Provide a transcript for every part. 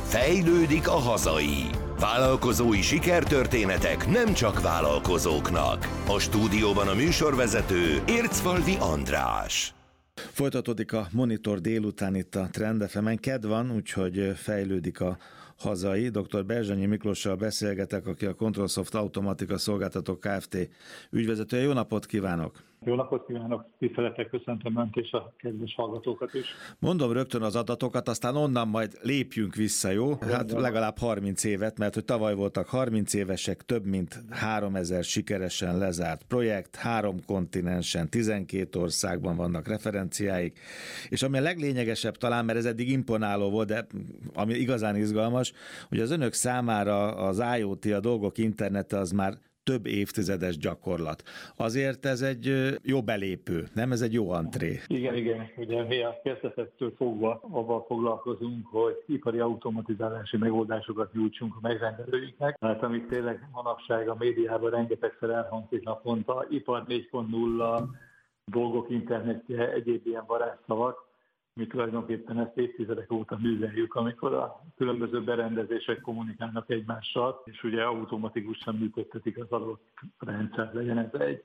Fejlődik a hazai. Vállalkozói sikertörténetek nem csak vállalkozóknak. A stúdióban a műsorvezető Ércfalvi András. Folytatódik a Monitor délután itt a Trend FM-en. Kedd van, úgyhogy fejlődik a hazai. Dr. Berzsenyi Miklóssal beszélgetek, aki a Controlsoft Automatika Szolgáltató Kft. Ügyvezetője. Jó napot kívánok! Jó napot kívánok! Tisztelettel köszöntöm Önt és a kedves hallgatókat is. Mondom rögtön az adatokat, aztán onnan majd lépjünk vissza, jó? Hát legalább 30 évet, mert hogy tavaly voltak 30 évesek, több mint 3000 sikeresen lezárt projekt, 3 kontinensen, 12 országban vannak referenciáik, és ami a leglényegesebb talán, mert ez eddig imponáló volt, de ami igazán izgalmas, hogy az önök számára az IoT, a dolgok internete az már több évtizedes gyakorlat. Azért ez egy jó belépő, nem? Ez egy jó antré. Igen. Ugye mi a kezdetektől fogva abban foglalkozunk, hogy ipari automatizálási megoldásokat nyújtsunk a megrendelőinknek. Tehát amit tényleg manapság a médiában rengetegszer elhangzik naponta, ipar 4.0, dolgok internetje, egyéb ilyen varázsszavak. Mi tulajdonképpen ezt évtizedek óta műveljük, amikor a különböző berendezések kommunikálnak egymással, és ugye automatikusan működtetik az adott rendszer. Legyen ez egy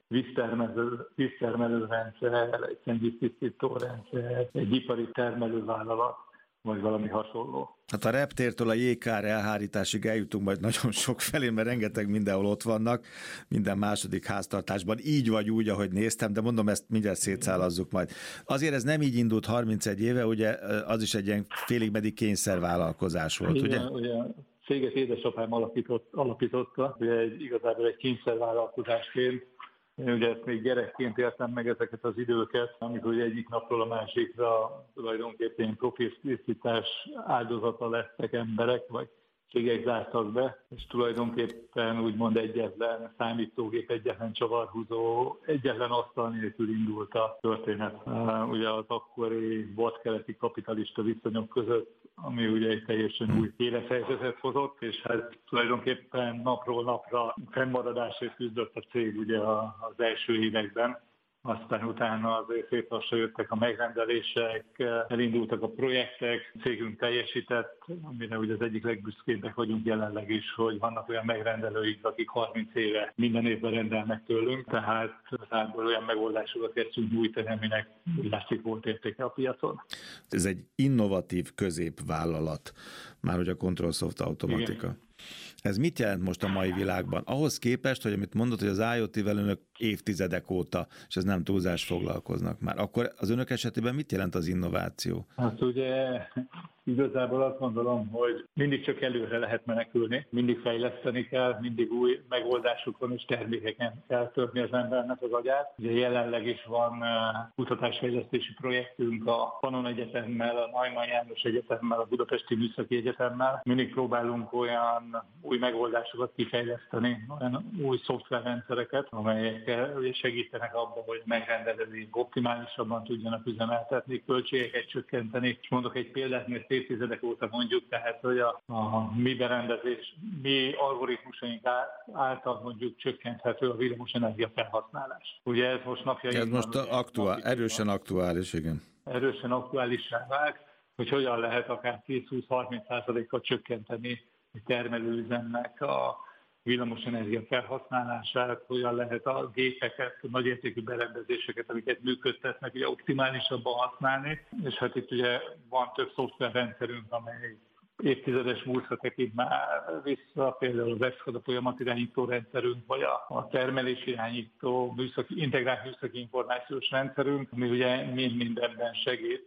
víztermelő rendszer, egy szennyvíztisztító rendszer, egy ipari termelővállalat, vagy valami hasonló. Hát a reptértől a jégkár elhárításig eljutunk majd nagyon sok felé, mert rengeteg mindenhol ott vannak, minden második háztartásban, így vagy úgy, ahogy néztem, de mondom, ezt mindjárt szétszálazzuk majd. Azért ez nem így indult 31 éve, ugye az is egy ilyen félig meddig kényszervállalkozás volt, igen, ugye? Céget édesapám alapította, ugye igazából egy kényszervállalkozásként. Én ugye ezt még gyerekként éltem meg ezeket az időket, amikor ugye egyik napról a másikra tulajdonképpen profiltisztítás áldozata lettek emberek, vagy cégek zártak be, és tulajdonképpen úgymond egyetlen számítógép, egyetlen csavarhúzó, egyetlen asztal nélkül indult a történet. Ugye az akkori vadkeleti kapitalista viszonyok között, ami ugye egy teljesen új élethelyzetet hozott, és hát tulajdonképpen napról napra fennmaradásért küzdött a cég ugye az első években. Aztán utána azért szép lassan jöttek a megrendelések, elindultak a projektek, cégünk teljesített, amire ugye az egyik legbüszkébbek vagyunk jelenleg is, hogy vannak olyan megrendelőink, akik 30 éve minden évben rendelnek tőlünk, tehát záróból olyan megoldásokat kezdtünk nyújtani, aminek látszik volt értéke a piacon. Ez egy innovatív középvállalat, már hogy a Controlsoft Automatika. Igen. Ez mit jelent most a mai világban? Ahhoz képest, hogy amit mondod, hogy az IoT-vel önök évtizedek óta, és ez nem túlzás, foglalkoznak már, akkor az önök esetében mit jelent az innováció? Hát ugye igazából azt gondolom, hogy mindig csak előre lehet menekülni, mindig fejleszteni kell, mindig új megoldásokon és termékeken kell törni az embernek az agyát. Ugye jelenleg is van kutatásfejlesztési projektünk a Pannon Egyetemmel, a Neumann János Egyetemmel, a Budapesti Műszaki Egyetemmel. Mindig próbálunk olyan új megoldásokat kifejleszteni, olyan új szoftverrendszereket, amelyek segítenek abban, hogy megrendelőink optimálisabban tudjanak üzemeltetni, költségeket csökkenteni. És mondok egy példát, mert évtizedek óta mondjuk, tehát hogy a mi berendezés, mi algoritmusaink által mondjuk csökkenthető a villamosenergia felhasználás. Ugye ez most napjainkban... Ez most erősen aktuális, igen. Erősen aktuálissá vált, hogy hogyan lehet akár 10-20-30%-kal csökkenteni egy termelőüzemnek a villamosenergia felhasználását, hogyan lehet a gépeket, a nagyértékű berendezéseket, amiket működtetnek, ugye optimálisabban használni. És hát itt ugye van több szoftverrendszerünk, amely évtizedes múltra tekint már vissza, például az EXCADA folyamatirányító rendszerünk, vagy a termelésirányító integrált műszaki információs rendszerünk, ami ugye mindenben segít.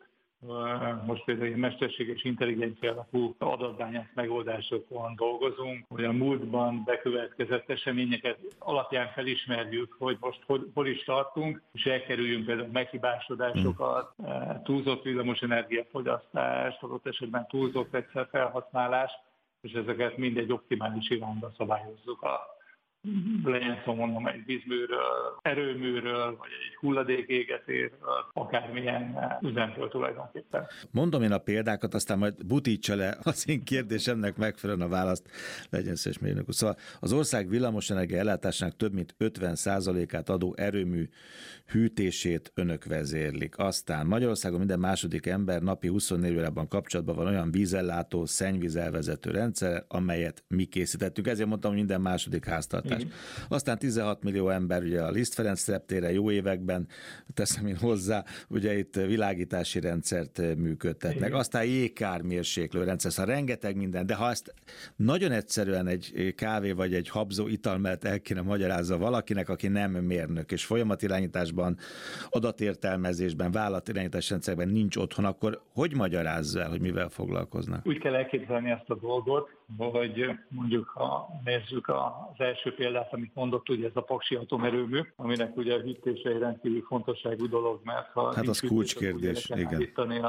Most például egy mesterséges intelligencia alapú adatbányász megoldásokon dolgozunk, hogy a múltban bekövetkezett eseményeket alapján felismerjük, hogy most hol is tartunk, és elkerüljünk például meghibásodásokat, túlzott villamosenergiafogyasztást, adott esetben túlzott egyszerfelhasználást, és ezeket mindegy optimális irányba szabályozzuk legyen szó mondom egy vízműről, erőműről, vagy egy hulladékégetésről, akármilyen üzemről tulajdonképpen. Mondom én a példákat, aztán majd butítsa le az én kérdésemnek megfelelően a választ, legyen szíves mérnök úr. Szóval az ország villamosenergia ellátásának több mint 50%-át adó erőmű hűtését önök vezérlik. Aztán Magyarországon minden második ember napi 24 órában kapcsolatban van olyan vízellátó, szennyvízelvezető rendszer, amelyet mi készítettünk. Ezért mondtam, hogy minden második háztartás. Aztán 16 millió ember ugye a Liszt Ferenc reptére jó években, teszem én hozzá, ugye itt világítási rendszert működtetnek. Aztán jégkármérséklő rendszer, szóval rengeteg minden, de ha ezt nagyon egyszerűen egy kávé vagy egy habzó ital mellett el kéne magyarázza valakinek, aki nem mérnök, és folyamatirányításban, adatértelmezésben, vállalatirányítási rendszerben nincs otthon, akkor hogy magyarázza el, hogy mivel foglalkoznak? Úgy kell elképzelni ezt a dolgot, hogy mondjuk, ha nézzük az első példát, amit mondott, ugye ez a paksi atomerőmű, aminek ugye a hűtése egy rendkívül fontosságú dolog, mert ha hát az kulcskérdés, igen.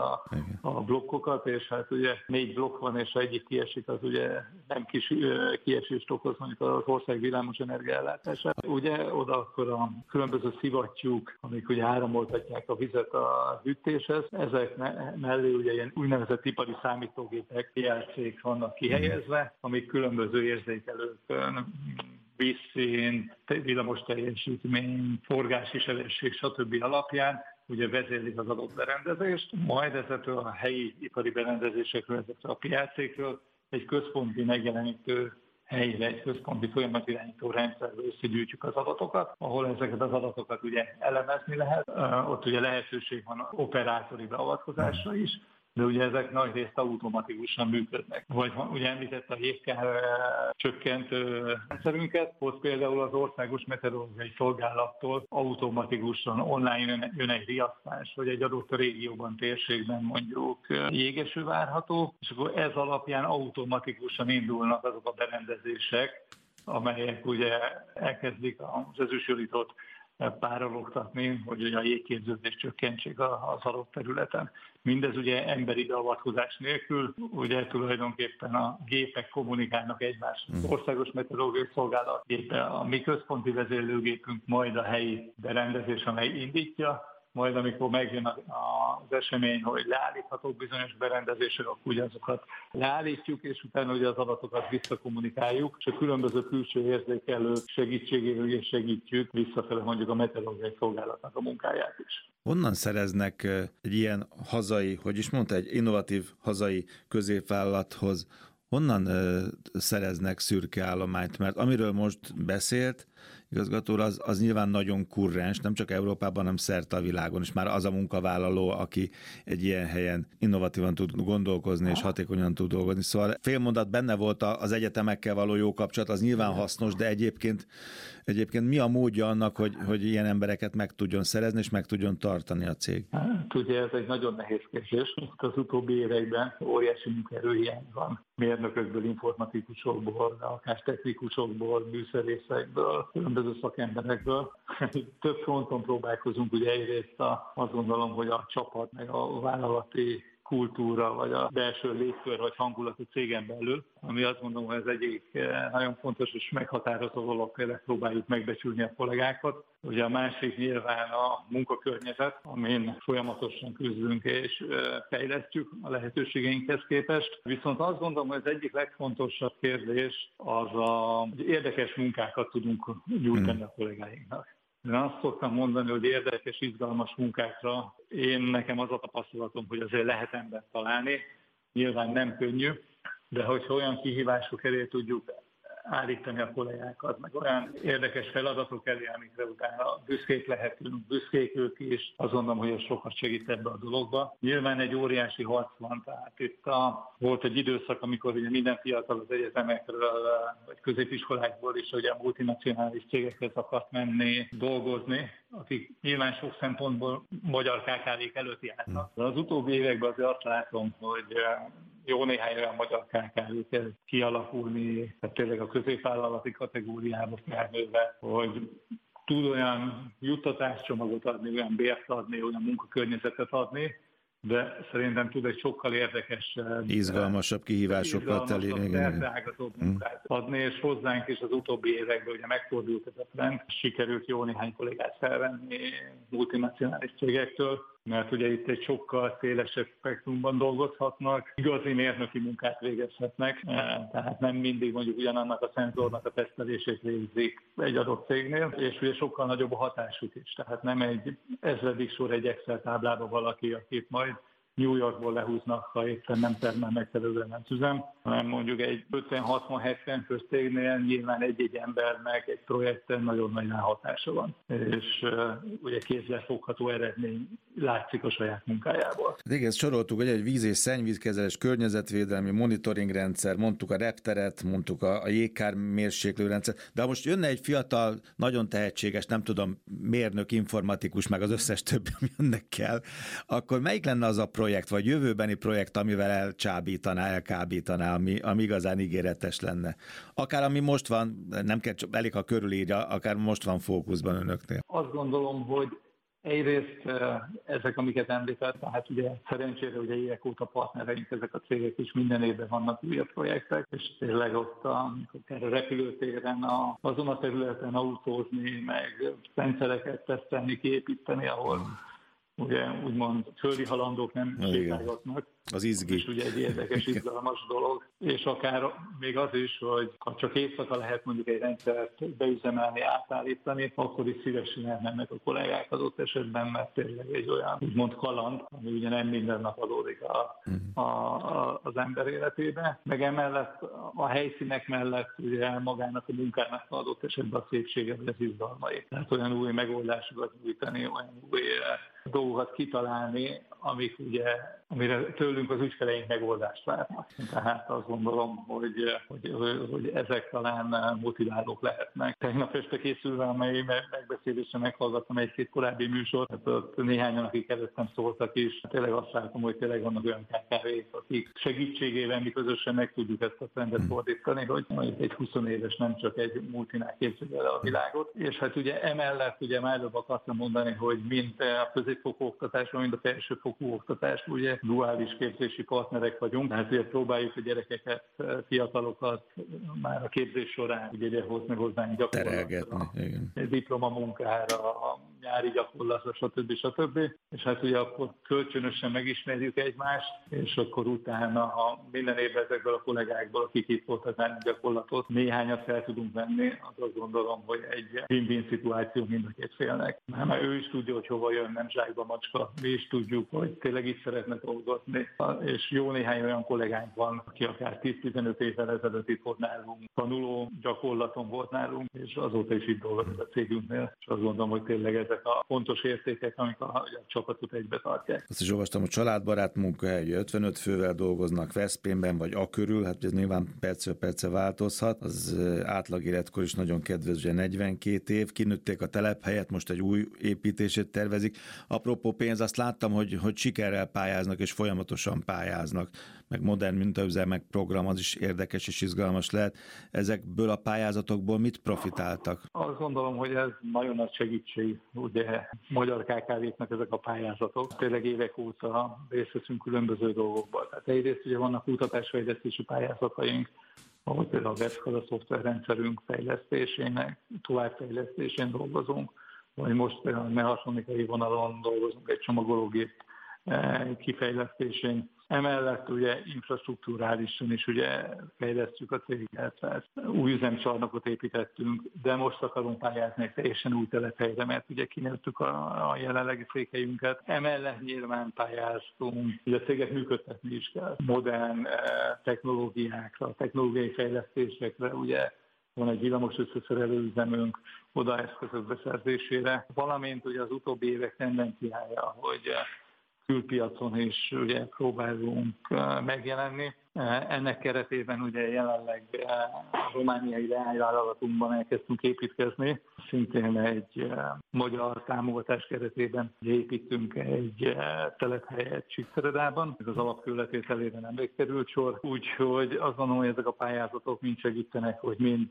A blokkokat, és hát ugye 4 blokk van, és ha egyik kiesik, az ugye nem kis kiesést okoz mondjuk az ország villamosenergia ellátása. Ugye oda akkor a különböző szivattyúk, amik ugye áramoltatják a vizet a hűtéshez, ezek mellé ugye ilyen úgynevezett ipari számítógépek, PLC-k vannak kihelyezve, amik különböző érzékelőkön, vízszint, villamos teljesítmény, forgási sebesség, stb. Alapján ugye vezérlik az adott berendezést, majd ezekről a helyi ipari berendezésekről, ezekről a PLC-kről egy központi megjelenítő helyre, egy központi folyamatirányító rendszerbe összegyűjtjük az adatokat, ahol ezeket az adatokat ugye elemezni lehet. Ott ugye lehetőség van operátori beavatkozásra is, de ugye ezek nagy részt automatikusan működnek. Vagy ugye említett a jégkár csökkentő rendszerünket, ott például az Országos Meteorológiai Szolgálattól automatikusan online jön egy riasztás, hogy egy adott régióban, térségben mondjuk jégeső várható, és akkor ez alapján automatikusan indulnak azok a berendezések, amelyek ugye elkezdik az ezüstjavított párologtatni, hogy ugye a jégképződést csökkentsék az adott területen. Mindez ugye emberi beavatkozás nélkül, ugye tulajdonképpen a gépek kommunikálnak egymással. Az Országos Meteorológiai Szolgálat gépe, a mi központi vezérlőgépünk, majd a helyi berendezés, amely indítja, majd amikor megjön az esemény, hogy leállíthatók bizonyos berendezések, akkor ugye azokat leállítjuk, és utána ugye az adatokat visszakommunikáljuk, és a különböző külső érzékelők segítségével segítjük visszafele mondjuk a meteorológiai szolgálatnak a munkáját is. Honnan szereznek egy ilyen hazai, hogy is mondta, egy innovatív hazai középvállalathoz, honnan szereznek szürke állományt? Mert amiről most beszélt, igazgató úr, az nyilván nagyon kurrens, nem csak Európában, hanem szerte a világon, és már az a munkavállaló, aki egy ilyen helyen innovatívan tud gondolkozni, és hatékonyan tud dolgozni. Szóval félmondat benne volt az egyetemekkel való jó kapcsolat, az nyilván hasznos, de egyébként mi a módja annak, hogy ilyen embereket meg tudjon szerezni, és meg tudjon tartani a cég? Hát, ugye ez egy nagyon nehéz kérdés. Az utóbbi években óriási munkaerőhiány van. Mérnökökből, informatikusokból, akár technikusokból, műszerészekből, különböző szakemberekből. Több fronton próbálkozunk, ugye egyrészt azt gondolom, hogy a csapat, meg a vállalati kultúra, vagy a belső légkör, vagy hangulat a cégen belül, ami azt mondom, hogy ez egyik nagyon fontos és meghatározó dolog, például próbáljuk megbecsülni a kollégákat. Ugye a másik nyilván a munkakörnyezet, amin folyamatosan küzdünk és fejlesztjük a lehetőségeinkhez képest. Viszont azt gondolom, hogy az egyik legfontosabb kérdés az, hogy érdekes munkákat tudunk nyújtani a kollégáinknak. Én azt szoktam mondani, hogy érdekes, izgalmas munkákra nekem az a tapasztalatom, hogy azért lehet embert találni. Nyilván nem könnyű, de hogyha olyan kihívások elé tudjuk állítani a kollégákat, meg olyan érdekes feladatok elé, amikre utána büszkék lehetünk, büszkék ők is, azt gondolom, hogy ez sokat segít ebbe a dologba. Nyilván egy óriási harc van, tehát itt volt egy időszak, amikor ugye minden fiatal az egyetemekről, vagy középiskolákból is ugye a multinacionális cégekhez akart menni, dolgozni, akik nyilván sok szempontból magyar KKV-k előtt járnak. De az utóbbi években azért azt látom, hogy jó néhány olyan magyar KKV kell kialakulni, tehát tényleg a középvállalati kategóriába felnőve, hogy tud olyan juttatáscsomagot adni, olyan bért adni, olyan munkakörnyezetet adni, de szerintem tud egy sokkal érdekesebb, izgalmasabb kihívásokkal teli szerteágazott munkát adni, és hozzánk is az utóbbi években ugye megfordult ez a trend. Sikerült jó néhány kollégát felvenni multinacionális cégektől, mert ugye itt egy sokkal szélesebb spektrumban dolgozhatnak, igazi mérnöki munkát végezhetnek, tehát nem mindig mondjuk ugyanannak a szenzornak a tesztelését végzik egy adott cégnél, és ugye sokkal nagyobb a hatásuk is. Tehát nem egy ezredik sor egy Excel táblába valaki, akit majd New Yorkból lehúznak, ha éppen nem termel megfelelően nem üzem, hanem mondjuk egy 50-60-70 fős cégnél nyilván egy-egy embernek egy projekten nagyon nagy hatása van. És ugye kézzelfogható eredmény látszik a saját munkájából. Igen, soroltuk, hogy egy víz- és szennyvízkezelés, környezetvédelmi monitoring rendszer, mondtuk a repteret, mondtuk a jégkár mérséklő rendszer, de ha most jönne egy fiatal, nagyon tehetséges, nem tudom, mérnök, informatikus, meg az összes többi, ami önnek kell, akkor melyik lenne az a projekt, vagy jövőbeni projekt, amivel elkábítaná, ami igazán ígéretes lenne? Akár ami most van, nem kell, elég ha körülírja, akár most van fókuszban önöknél. Azt gondolom, hogy egyrészt ezek, amiket említett, tehát ugye szerencsére ugye évek óta partnereink, ezek a cégek is minden évben vannak újabb projektek, és tényleg ott a repülőtéren, azon a területen autózni, meg rendszereket tesztelni, kiépíteni, ahol ugye úgymond földi halandók nem sétálgatnak. Az izgi. És ugye egy érdekes, izgalmas dolog. És akár még az is, hogy ha csak éjszaka lehet mondjuk egy rendszert beüzemelni, átállítani, akkor is szívesen elmennek a kollégák adott esetben, mert tényleg egy olyan úgymond kaland, ami ugye nem minden nap adódik az ember életébe. Meg emellett a helyszínek mellett ugye magának a munkának adott esetben a szépsége, vagy az izgalmai. Tehát olyan új megoldásokat nyújtani, olyan új dolgokat kitalálni, amire tőlünk az ügyfeleink megoldást várnak. Tehát azt gondolom, hogy ezek talán motiválók lehetnek. Tegnap este készülve, amely megbeszélésre meghallgattam egy-két korábbi műsort, ott néhányan, akik előttem szóltak is, tényleg azt látom, hogy tényleg vannak olyan KKV-k, akik segítségével mi közösen meg tudjuk ezt a trendet fordítani, hogy egy 20 éves nem csak egy multinál képzelje el a világot. És hát ugye emellett ugye már előbb akartam mondani, hogy mind a középfokú oktatásban, mind a felsőfokú oktatásban ugye duális képzési partnerek vagyunk, tehát ugye próbáljuk a gyerekeket, fiatalokat már a képzés során ugye hozni hozzánk gyakorlatra, diplomamunkára, a nyári gyakorlatra, stb. És hát ugye akkor kölcsönösen megismerjük egymást, és akkor utána, ha minden évben ezekből a kollégákból, akik itt voltak már gyakorlatot, néhányat fel tudunk venni, az azt gondolom, hogy egy win-win szituáció mind a két félnek. Mert ő is tudja, hogy hova jön, nem zsákba macska, mi is tudjuk, hogy tényleg itt szeretne dolgozni, és jó néhány olyan kollégánk van, aki akár 10-15 évvel ezelőtt itt volt nálunk, tanuló gyakorlaton volt nálunk, és azóta is itt dolgozik a cégünknél, és azt gondolom, hogy tényleg ezek a fontos értékek, amik a csapatot egybe tartják. Azt is olvastam, hogy családbarát munkahely, 55 fővel dolgoznak Veszprémben, vagy a körül, hát ez nyilván percről percre változhat, az átlag életkor is nagyon kedvező, 42 év, kinőtték a telephelyet, most egy új építését tervezik. Apropó pénz, azt láttam, hogy sikerrel pályáznak, és folyamatosan pályáznak, meg modern mintaüzem, meg program, az is érdekes és izgalmas lehet. Ezekből a pályázatokból mit profitáltak? Azt gondolom, hogy ez nagyon nagy segítség, ugye magyar KKV-knek ezek a pályázatok. Tényleg évek óta részt veszünk különböző dolgokban. Tehát egyrészt ugye vannak kutatásfejlesztési pályázataink, ahol például a Veszkala szoftverrendszerünk fejlesztésének, továbbfejlesztésén dolgozunk, vagy most például a mechatronikai vonalon dolgozunk egy csomagológép kifejlesztésén. Emellett ugye infrastruktúrálisan is ugye fejlesztjük a céget, tehát új üzemcsarnokot építettünk, de most akarunk pályázni egy teljesen új telephelyre, mert ugye kinőttük a jelenlegi székhelyünket. Emellett nyilván pályáztunk, ugye a céget működtetni is kell. Modern technológiákra, technológiai fejlesztésekre, ugye van egy villamos összeszerelő üzemünk, oda eszközök beszerzésére, valamint ugye az utóbbi évek tendenciája, hogy külpiacon is ugye próbálunk megjelenni. Ennek keretében ugye jelenleg a romániai leányvállalatunkban elkezdtünk építkezni. Szintén egy magyar támogatás keretében építünk egy telephelyet Csíkszeredában. Ez az alapkőletételére nem került sor. Úgyhogy azt gondolom, hogy ezek a pályázatok mind segítenek, hogy mind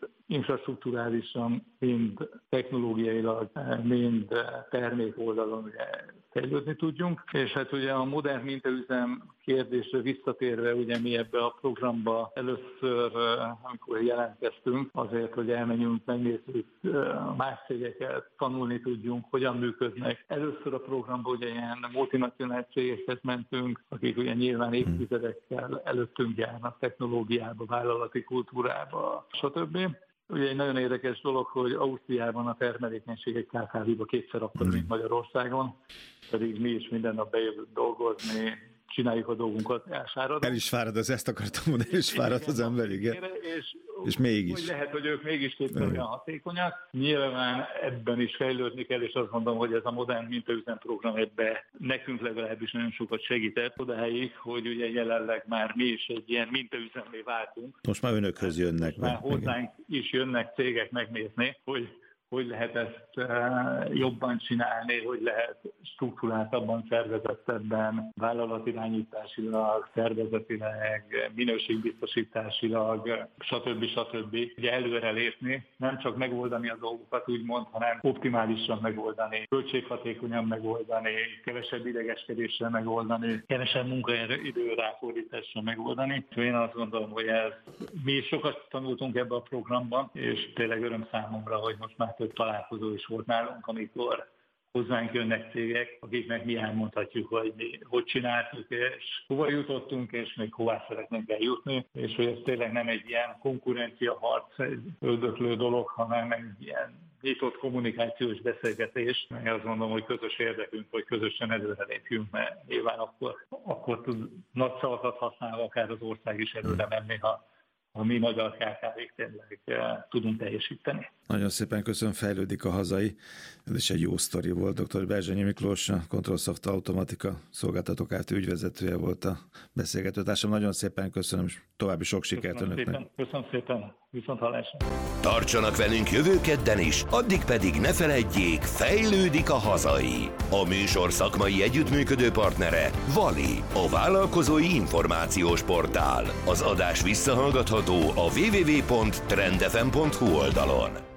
infrastrukturálisan, mind technológiailag, mind termék oldalon ugye fejlődni tudjunk. És hát ugye a modern mintaüzem kérdésre visszatérve, ugye mi ebbe a programba először, amikor jelentkeztünk, azért, hogy elmenjünk, megnézzük más cégeket, tanulni tudjunk, hogyan működnek. Először a programba ugye ilyen multinacionális cégekhez mentünk, akik ugye nyilván évtizedekkel előttünk járnak technológiába, vállalati kultúrába, stb. Ugye egy nagyon érdekes dolog, hogy Ausztriában a termelékenység egy KKV-ba kétszer akkora, mint Magyarországon, pedig mi is minden nap bejövünk dolgozni, csináljuk a dolgunkat, elsáradunk. El is fárad, ezt akartam mondani, el is fárad az ember, igen. És mégis. Hogy lehet, hogy ők mégis kétszer olyan hatékonyak. Nyilván ebben is fejlődni kell, és azt mondom, hogy ez a modern mintaüzem program ebben nekünk legalábbis nagyon sokat segített odáig, hogy ugye jelenleg már mi is egy ilyen mintaüzemmé váltunk. Most már önökhöz jönnek. Már hozzánk is jönnek cégek megnézni, hogy lehet ezt jobban csinálni, hogy lehet struktúráltabban, szervezettebben, vállalatirányításilag, szervezetileg, minőségbiztosításilag, stb. Ugye előre lépni, nem csak megoldani a dolgokat úgymond, hanem optimálisan megoldani, költséghatékonyan megoldani, kevesebb idegeskedéssel megoldani, kevesebb munkaidő ráfordításra megoldani. Én azt gondolom, hogy mi sokat tanultunk ebbe a programban, és tényleg öröm számomra, hogy most már több találkozó is volt nálunk, amikor hozzánk jönnek cégek, akiknek mi elmondhatjuk, hogy mi hogy csináltuk, és hova jutottunk, és még hová szeretnénk eljutni, és hogy ez tényleg nem egy ilyen konkurenciaharc, egy öldöklő dolog, hanem egy ilyen nyitott kommunikációs beszélgetés. Én azt mondom, hogy közös érdekünk, hogy közösen előre lépjünk, mert nyilván akkor tud nagy szavakat használva akár az ország is előre menni, ha mi magyar KKV-k tényleg tudunk teljesíteni. Nagyon szépen köszönöm, fejlődik a hazai. Ez is egy jó sztori volt. Dr. Berzsenyi Miklós, a Controlsoft Automatika szolgáltatók Kft. Ügyvezetője volt a beszélgetőtársam. Nagyon szépen köszönöm, és további sok sikert önöknek. Köszönöm szépen. Viszonthallásra. Tartsanak velünk jövő kedden is, addig pedig ne feledjék, fejlődik a hazai. A műsor szakmai együttműködő partnere Vali, a vállalkozói információs portál. Az adás visszahallgatható a www.trendfm.hu oldalon.